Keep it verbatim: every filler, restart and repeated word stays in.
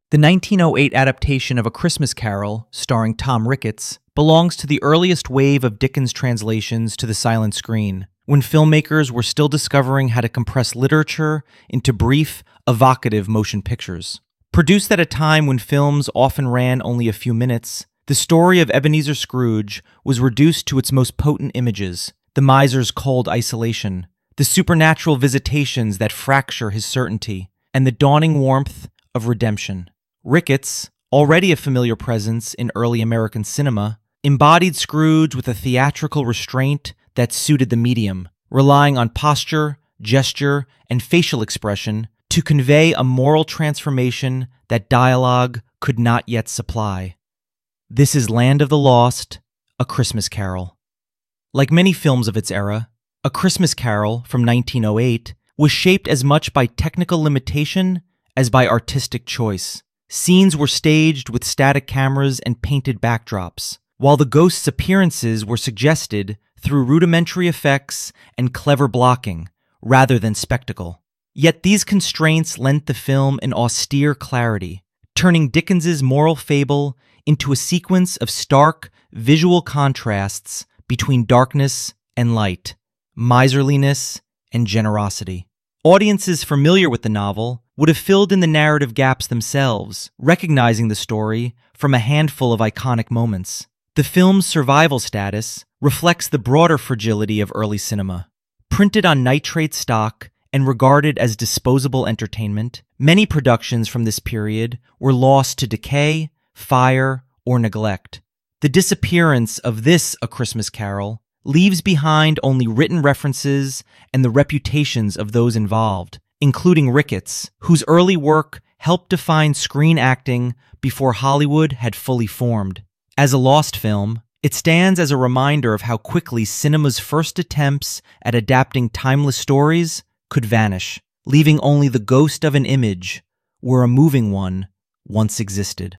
The nineteen oh eight adaptation of A Christmas Carol, starring Tom Ricketts, belongs to the earliest wave of Dickens translations to the silent screen, when filmmakers were still discovering how to compress literature into brief, evocative motion pictures. Produced at a time when films often ran only a few minutes, the story of Ebenezer Scrooge was reduced to its most potent images: the miser's cold isolation, the supernatural visitations that fracture his certainty, and the dawning warmth of redemption. Ricketts, already a familiar presence in early American cinema, embodied Scrooge with a theatrical restraint that suited the medium, relying on posture, gesture, and facial expression to convey a moral transformation that dialogue could not yet supply. This is Land of the Lost, A Christmas Carol. Like many films of its era, A Christmas Carol from nineteen oh eight was shaped as much by technical limitation as by artistic choice. Scenes were staged with static cameras and painted backdrops, while the ghosts' appearances were suggested through rudimentary effects and clever blocking, rather than spectacle. Yet these constraints lent the film an austere clarity, turning Dickens's moral fable into a sequence of stark, visual contrasts between darkness and light, miserliness and generosity. Audiences familiar with the novel would have filled in the narrative gaps themselves, recognizing the story from a handful of iconic moments. The film's survival status reflects the broader fragility of early cinema. Printed on nitrate stock and regarded as disposable entertainment, many productions from this period were lost to decay, fire, or neglect. The disappearance of this A Christmas Carol leaves behind only written references and the reputations of those involved, including Ricketts, whose early work helped define screen acting before Hollywood had fully formed. As a lost film, it stands as a reminder of how quickly cinema's first attempts at adapting timeless stories could vanish, leaving only the ghost of an image where a moving one once existed.